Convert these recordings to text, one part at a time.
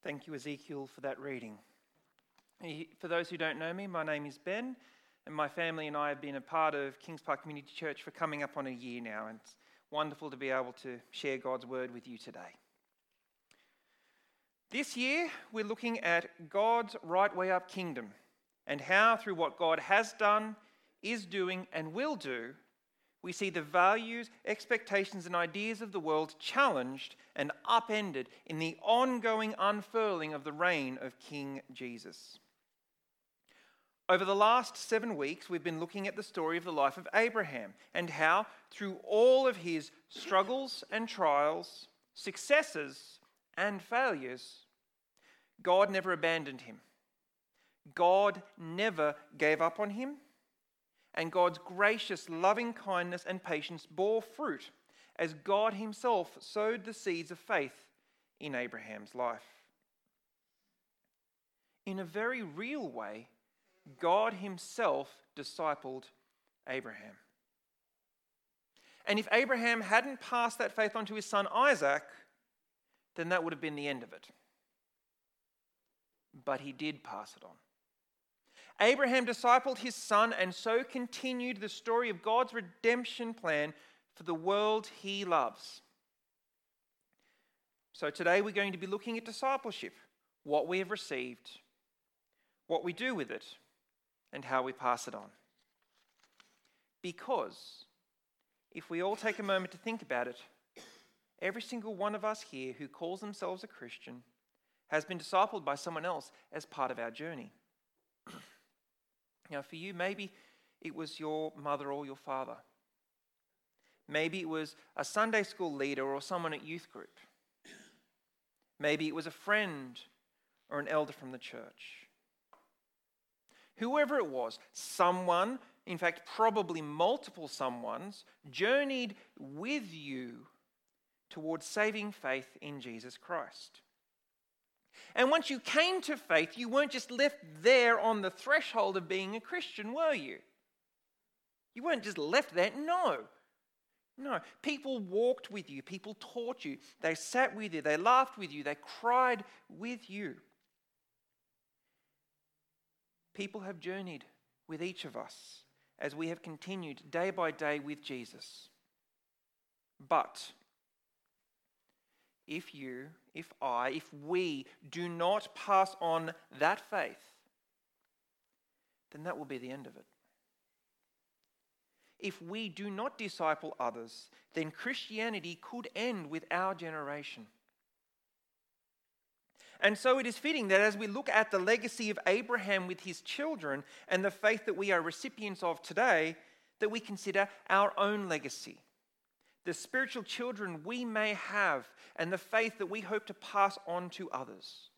Thank you, Ezekiel, for that reading. For those who don't know me, my name is Ben, and my family and I have been a part of Kings Park Community Church for coming up on a year now, and it's wonderful to be able to share God's word with you today. This year, we're looking at God's right way up kingdom, and how through what God has done, is doing, and will do, we see the values, expectations, and ideas of the world challenged and upended in the ongoing unfurling of the reign of King Jesus. Over the last 7 weeks, we've been looking at the story of the life of Abraham and how, through all of his struggles and trials, successes and failures, God never abandoned him. God never gave up on him. And God's gracious, loving kindness and patience bore fruit as God himself sowed the seeds of faith in Abraham's life. In a very real way, God himself discipled Abraham. And if Abraham hadn't passed that faith on to his son Isaac, then that would have been the end of it. But he did pass it on. Abraham discipled his son and so continued the story of God's redemption plan for the world he loves. So today we're going to be looking at discipleship, what we have received, what we do with it, and how we pass it on. Because if we all take a moment to think about it, every single one of us here who calls themselves a Christian has been discipled by someone else as part of our journey. Now, for you, maybe it was your mother or your father. Maybe it was a Sunday school leader or someone at youth group. Maybe it was a friend or an elder from the church. Whoever it was, someone, in fact, probably multiple someones, journeyed with you towards saving faith in Jesus Christ. And once you came to faith, you weren't just left there on the threshold of being a Christian, were you? You weren't just left there. No. People walked with you. People taught you. They sat with you. They laughed with you. They cried with you. People have journeyed with each of us as we have continued day by day with Jesus. But if we do not pass on that faith, then that will be the end of it. If we do not disciple others, then Christianity could end with our generation. And so it is fitting that as we look at the legacy of Abraham with his children and the faith that we are recipients of today, that we consider our own legacy. The spiritual children we may have, and the faith that we hope to pass on to others.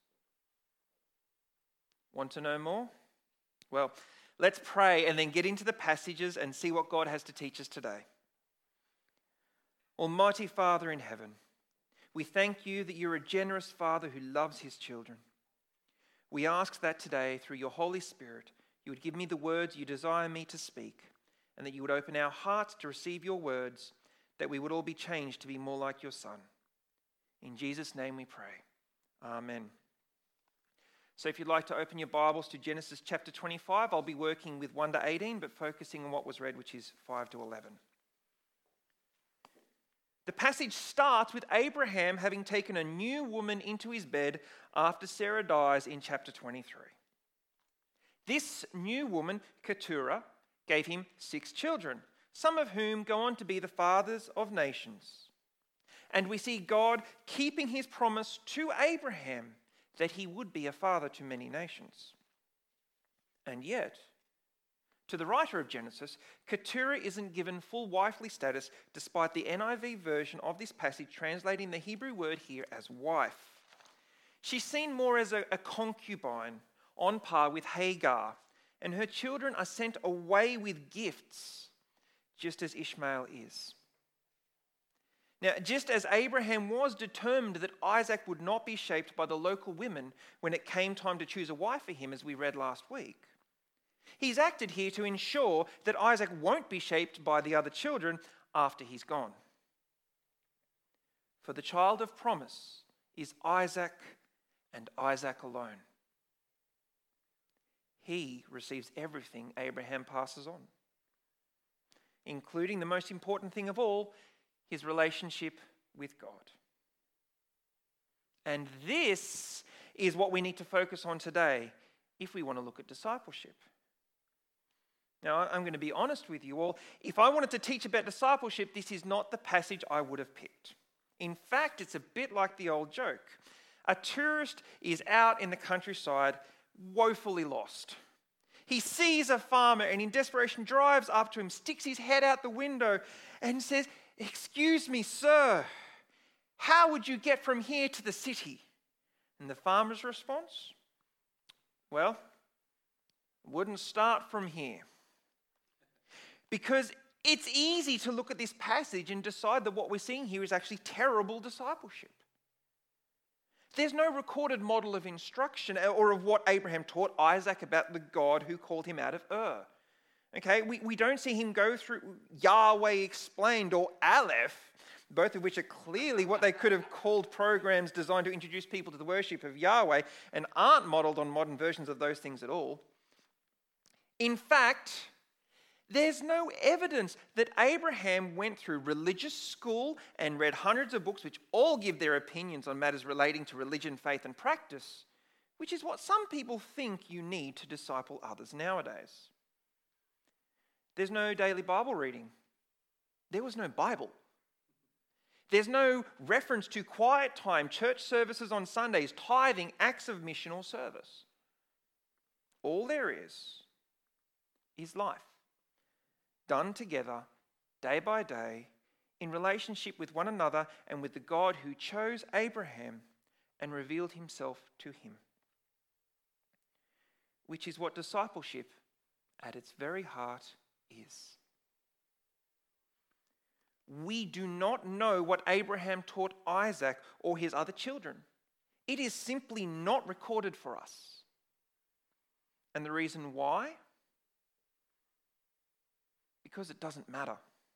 Want to know more? Well, let's pray and then get into the passages and see what God has to teach us today. Almighty Father in heaven, we thank you that you're a generous Father who loves his children. We ask that today, through your Holy Spirit, you would give me the words you desire me to speak, and that you would open our hearts to receive your words, that we would all be changed to be more like your Son. In Jesus' name we pray. Amen. So if you'd like to open your Bibles to Genesis chapter 25, I'll be working with 1 to 18, but focusing on what was read, which is 5 to 11. The passage starts with Abraham having taken a new woman into his bed after Sarah dies in chapter 23. This new woman, Keturah, gave him 6 children, some of whom go on to be the fathers of nations. And we see God keeping his promise to Abraham that he would be a father to many nations. And yet, to the writer of Genesis, Keturah isn't given full wifely status despite the NIV version of this passage translating the Hebrew word here as wife. She's seen more as a concubine on par with Hagar, and her children are sent away with gifts, just as Ishmael is. Now, just as Abraham was determined that Isaac would not be shaped by the local women when it came time to choose a wife for him, as we read last week, he's acted here to ensure that Isaac won't be shaped by the other children after he's gone. For the child of promise is Isaac and Isaac alone. He receives everything Abraham passes on, including the most important thing of all, his relationship with God. And this is what we need to focus on today if we want to look at discipleship. Now, I'm going to be honest with you all. If I wanted to teach about discipleship, this is not the passage I would have picked. In fact, it's a bit like the old joke. A tourist is out in the countryside, woefully lost. He sees a farmer and in desperation drives up to him, sticks his head out the window and says, "Excuse me, sir, how would you get from here to the city?" And the farmer's response? "Well, wouldn't start from here." Because it's easy to look at this passage and decide that what we're seeing here is actually terrible discipleship. There's no recorded model of instruction or of what Abraham taught Isaac about the God who called him out of Ur. Okay, we don't see him go through Yahweh Explained or Aleph, both of which are clearly what they could have called programs designed to introduce people to the worship of Yahweh and aren't modeled on modern versions of those things at all. In fact, there's no evidence that Abraham went through religious school and read hundreds of books which all give their opinions on matters relating to religion, faith, and practice, which is what some people think you need to disciple others nowadays. There's no daily Bible reading. There was no Bible. There's no reference to quiet time, church services on Sundays, tithing, acts of missional service. All there is life, done together, day by day, in relationship with one another and with the God who chose Abraham and revealed himself to him. Which is what discipleship, at its very heart, is. We do not know what Abraham taught Isaac or his other children. It is simply not recorded for us. And the reason why? Because it doesn't matter.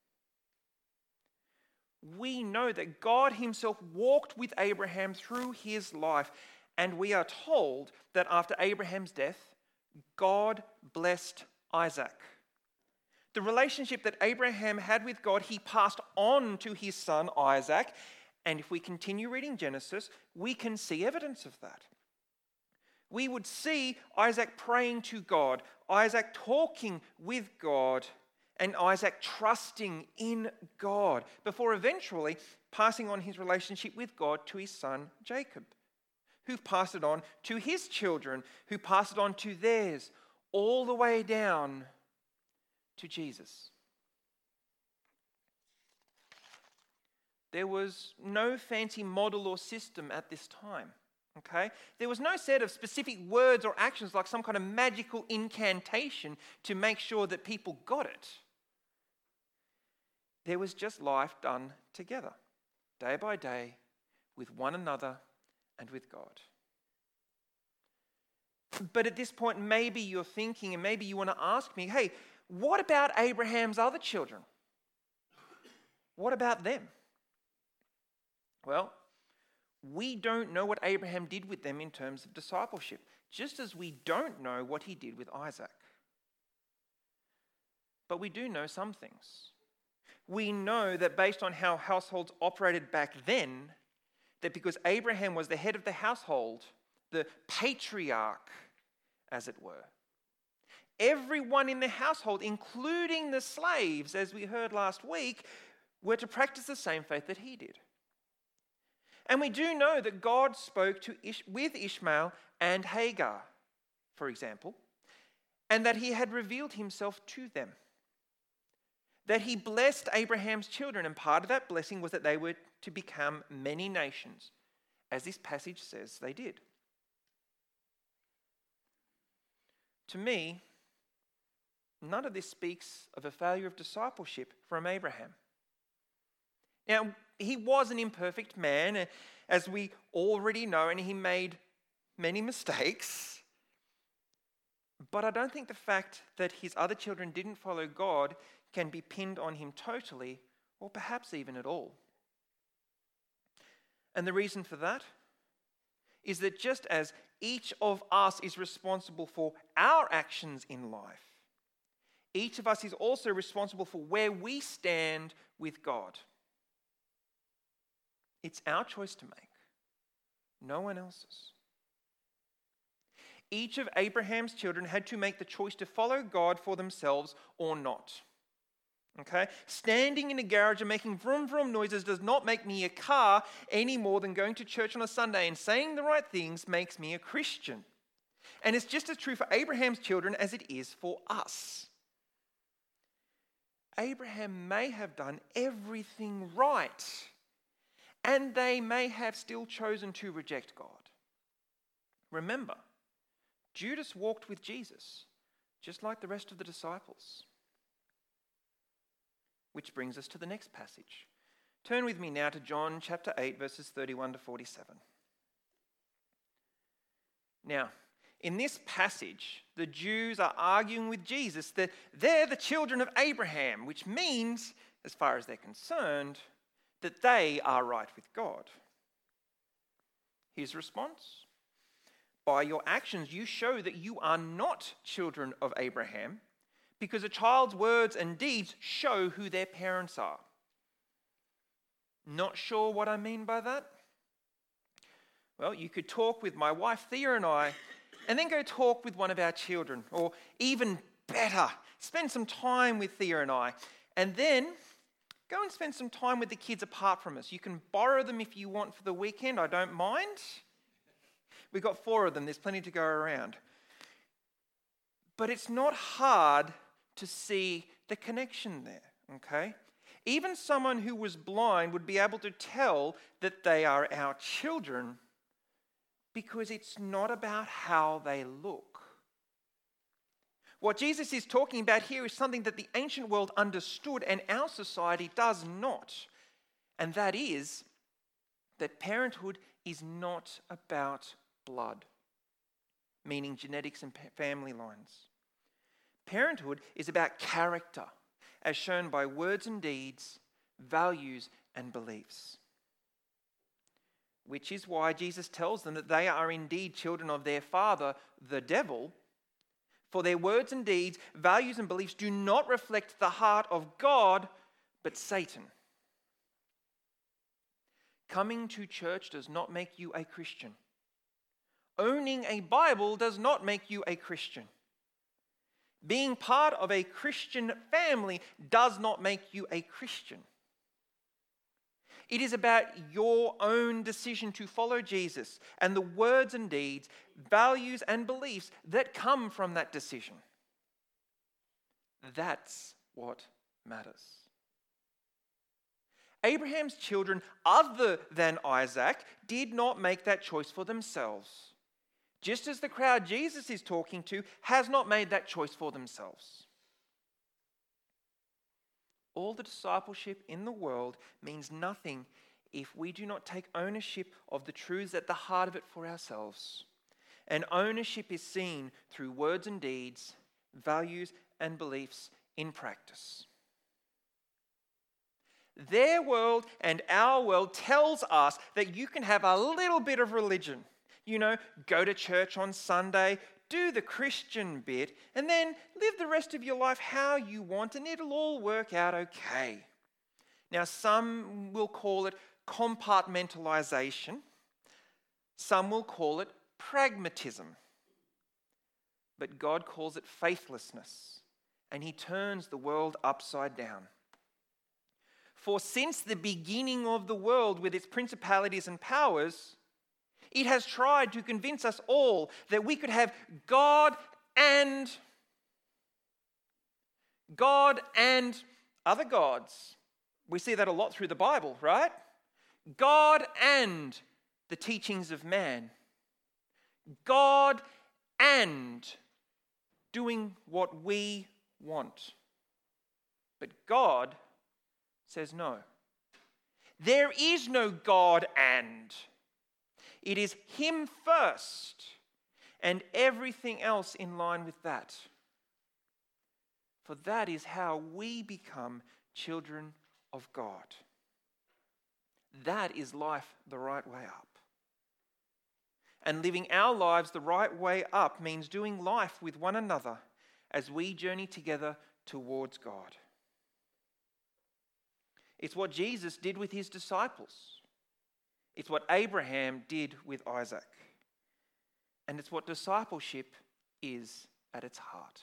We know that God himself walked with Abraham through his life, and we are told that after Abraham's death, God blessed Isaac. The relationship that Abraham had with God, he passed on to his son Isaac, and if we continue reading Genesis, we can see evidence of that. We would see Isaac praying to God, Isaac talking with God, and Isaac trusting in God before eventually passing on his relationship with God to his son Jacob, who passed it on to his children, who passed it on to theirs, all the way down to Jesus. There was no fancy model or system at this time. Okay? There was no set of specific words or actions like some kind of magical incantation to make sure that people got it. There was just life done together, day by day, with one another and with God. But at this point, maybe you're thinking, and maybe you want to ask me, hey, what about Abraham's other children? What about them? Well, we don't know what Abraham did with them in terms of discipleship, just as we don't know what he did with Isaac. But we do know some things. We know that based on how households operated back then, that because Abraham was the head of the household, the patriarch, as it were, everyone in the household, including the slaves, as we heard last week, were to practice the same faith that he did. And we do know that God spoke with Ishmael and Hagar, for example, and that he had revealed himself to them. That he blessed Abraham's children, and part of that blessing was that they were to become many nations, as this passage says they did. To me, none of this speaks of a failure of discipleship from Abraham. Now, he was an imperfect man, as we already know, and he made many mistakes. But I don't think the fact that his other children didn't follow God can be pinned on him totally, or perhaps even at all. And the reason for that is that just as each of us is responsible for our actions in life, each of us is also responsible for where we stand with God. It's our choice to make, no one else's. Each of Abraham's children had to make the choice to follow God for themselves or not. Okay? Standing in a garage and making vroom vroom noises does not make me a car any more than going to church on a Sunday and saying the right things makes me a Christian. And it's just as true for Abraham's children as it is for us. Abraham may have done everything right, and they may have still chosen to reject God. Remember, Judas walked with Jesus, just like the rest of the disciples. Which brings us to the next passage. Turn with me now to John chapter 8, verses 31 to 47. Now, in this passage, the Jews are arguing with Jesus that they're the children of Abraham, which means, as far as they're concerned, that they are right with God. His response: by your actions you show that you are not children of Abraham, because a child's words and deeds show who their parents are. Not sure what I mean by that? Well, you could talk with my wife Thea and I, and then go talk with one of our children, or even better, spend some time with Thea and I, and then go and spend some time with the kids apart from us. You can borrow them if you want for the weekend, I don't mind. We've got 4 of them, there's plenty to go around. But it's not hard to see the connection there, okay? Even someone who was blind would be able to tell that they are our children because it's not about how they look. What Jesus is talking about here is something that the ancient world understood and our society does not. And that is that parenthood is not about blood, meaning genetics and family lines. Parenthood is about character, as shown by words and deeds, values and beliefs. Which is why Jesus tells them that they are indeed children of their father, the devil, for their words and deeds, values and beliefs do not reflect the heart of God, but Satan. Coming to church does not make you a Christian. Owning a Bible does not make you a Christian. Being part of a Christian family does not make you a Christian. It is about your own decision to follow Jesus and the words and deeds, values and beliefs that come from that decision. That's what matters. Abraham's children, other than Isaac, did not make that choice for themselves. Just as the crowd Jesus is talking to has not made that choice for themselves. All the discipleship in the world means nothing if we do not take ownership of the truths at the heart of it for ourselves. And ownership is seen through words and deeds, values and beliefs in practice. Their world and our world tells us that you can have a little bit of religion. You know, go to church on Sunday, do the Christian bit, and then live the rest of your life how you want, and it'll all work out okay. Now, some will call it compartmentalization. Some will call it pragmatism. But God calls it faithlessness, and He turns the world upside down. For since the beginning of the world with its principalities and powers, it has tried to convince us all that we could have God and other gods. We see that a lot through the Bible, right? God and the teachings of man. God and doing what we want. But God says no. There is no God and. It is Him first and everything else in line with that. For that is how we become children of God. That is life the right way up. And living our lives the right way up means doing life with one another as we journey together towards God. It's what Jesus did with his disciples. It's what Abraham did with Isaac. And it's what discipleship is at its heart.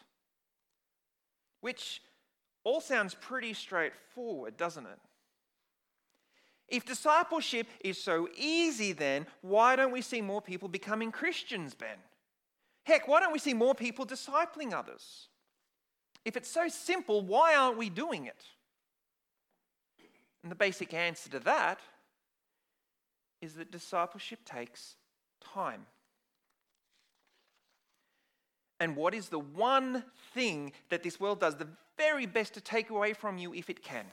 Which all sounds pretty straightforward, doesn't it? If discipleship is so easy, then why don't we see more people becoming Christians, Ben? Heck, why don't we see more people discipling others? If it's so simple, why aren't we doing it? And the basic answer to that is that discipleship takes time. And what is the one thing that this world does the very best to take away from you if it can?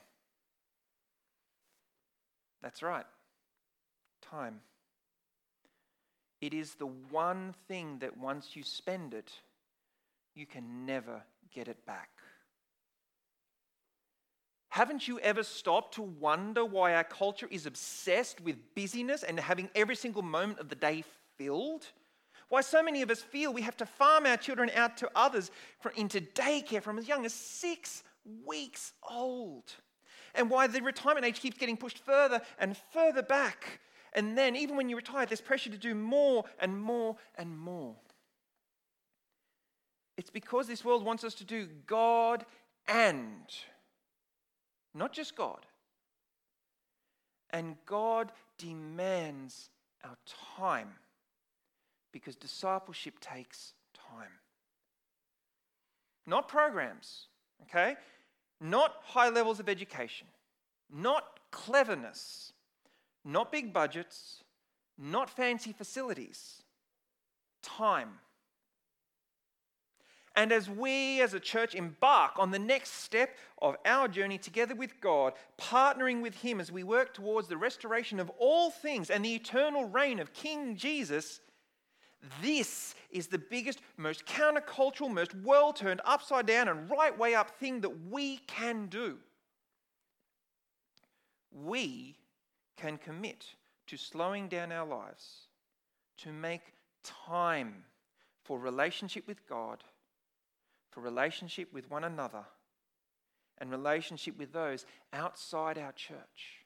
That's right, time. It is the one thing that once you spend it, you can never get it back. Haven't you ever stopped to wonder why our culture is obsessed with busyness and having every single moment of the day filled? Why so many of us feel we have to farm our children out to others into daycare from as young as 6 weeks old? And why the retirement age keeps getting pushed further and further back. And then even when you retire, there's pressure to do more and more and more. It's because this world wants us to do God and, not just God. And God demands our time because discipleship takes time. Not programs, okay? Not high levels of education, not cleverness, not big budgets, not fancy facilities. Time. And as we as a church embark on the next step of our journey together with God, partnering with Him as we work towards the restoration of all things and the eternal reign of King Jesus, this is the biggest, most countercultural, most world-turned, upside-down and right way up thing that we can do. We can commit to slowing down our lives, to make time for relationship with God, for relationship with one another, and relationship with those outside our church.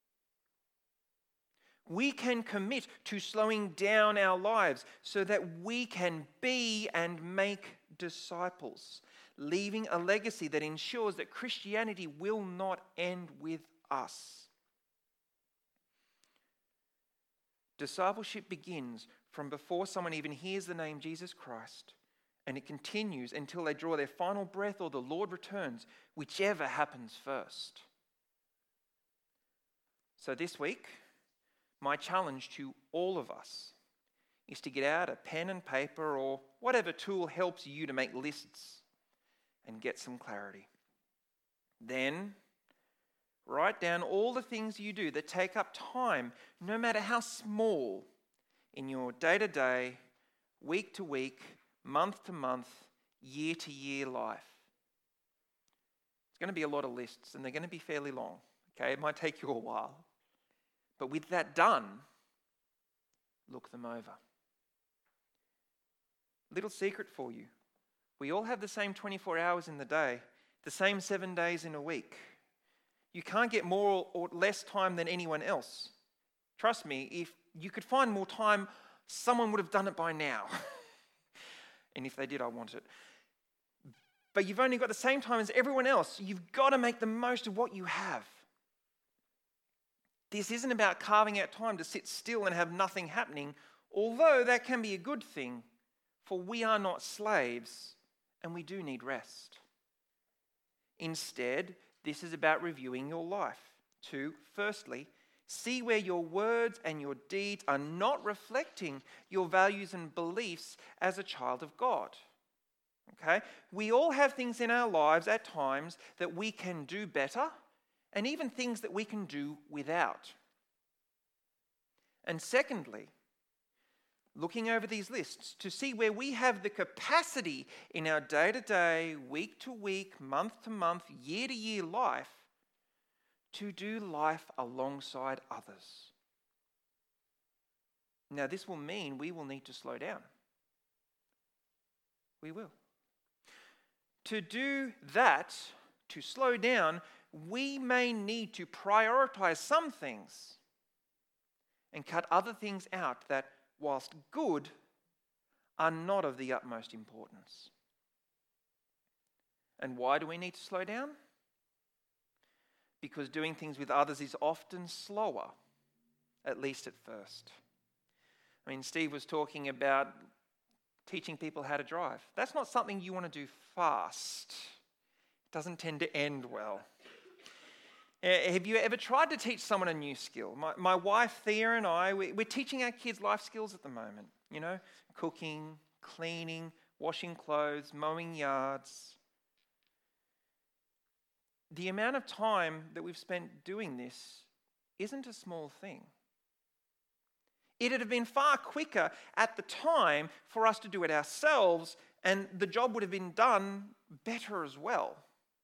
We can commit to slowing down our lives so that we can be and make disciples, leaving a legacy that ensures that Christianity will not end with us. Discipleship begins from before someone even hears the name Jesus Christ, and it continues until they draw their final breath or the Lord returns, whichever happens first. So this week, my challenge to all of us is to get out a pen and paper or whatever tool helps you to make lists and get some clarity. Then, write down all the things you do that take up time, no matter how small, in your day-to-day, week-to-week, month-to-month, year-to-year life. It's going to be a lot of lists, and they're going to be fairly long. Okay, it might take you a while. But with that done, look them over. Little secret for you. We all have the same 24 hours in the day, the same 7 days in a week. You can't get more or less time than anyone else. Trust me, if you could find more time, someone would have done it by now. And if they did, I want it. But you've only got the same time as everyone else. You've got to make the most of what you have. This isn't about carving out time to sit still and have nothing happening, although that can be a good thing, for we are not slaves and we do need rest. Instead, this is about reviewing your life to, firstly, see where your words and your deeds are not reflecting your values and beliefs as a child of God. Okay? We all have things in our lives at times that we can do better, and even things that we can do without. And secondly, looking over these lists to see where we have the capacity in our day-to-day, week-to-week, month-to-month, year-to-year life to do life alongside others. Now, this will mean we will need to slow down. We will. To do that, to slow down, we may need to prioritize some things and cut other things out that, whilst good, are not of the utmost importance. And why do we need to slow down? Because doing things with others is often slower, at least at first. I mean, Steve was talking about teaching people how to drive. That's not something you want to do fast. It doesn't tend to end well. Have you ever tried to teach someone a new skill? My wife Thea and I, we're teaching our kids life skills at the moment. You know, cooking, cleaning, washing clothes, mowing yards. The amount of time that we've spent doing this isn't a small thing. It'd have been far quicker at the time for us to do it ourselves, and the job would have been done better as well.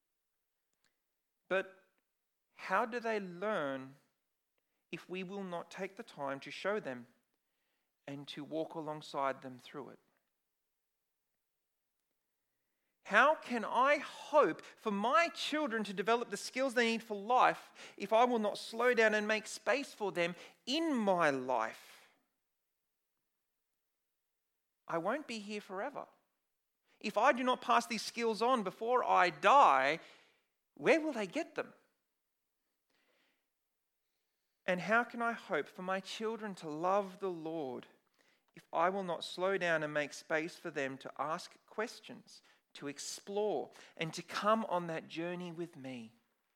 But how do they learn if we will not take the time to show them and to walk alongside them through it? How can I hope for my children to develop the skills they need for life if I will not slow down and make space for them in my life? I won't be here forever. If I do not pass these skills on before I die, where will they get them? And how can I hope for my children to love the Lord if I will not slow down and make space for them to ask questions, to explore, and to come on that journey with me?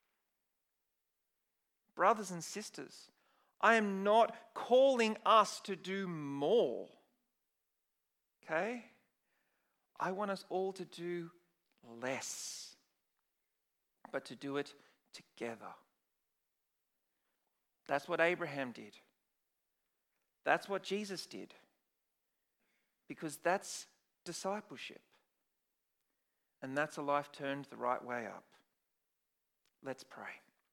Brothers and sisters, I am not calling us to do more. Okay? I want us all to do less, but to do it together. That's what Abraham did. That's what Jesus did. Because that's discipleship. And that's a life turned the right way up. Let's pray.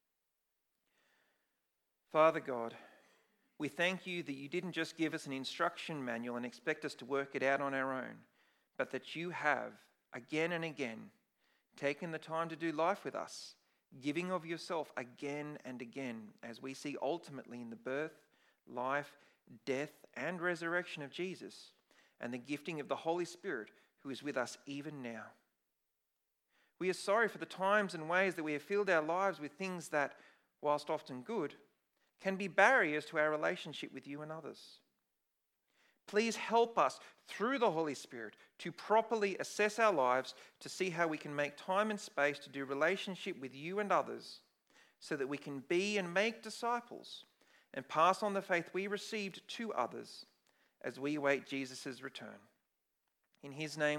Father God, we thank you that you didn't just give us an instruction manual and expect us to work it out on our own, but that you have, again and again, taken the time to do life with us, giving of yourself again and again, as we see ultimately in the birth, life, death, and resurrection of Jesus, and the gifting of the Holy Spirit, who is with us even now. We are sorry for the times and ways that we have filled our lives with things that, whilst often good, can be barriers to our relationship with you and others. Please help us through the Holy Spirit to properly assess our lives to see how we can make time and space to do relationship with you and others so that we can be and make disciples and pass on the faith we received to others as we await Jesus' return. In his name,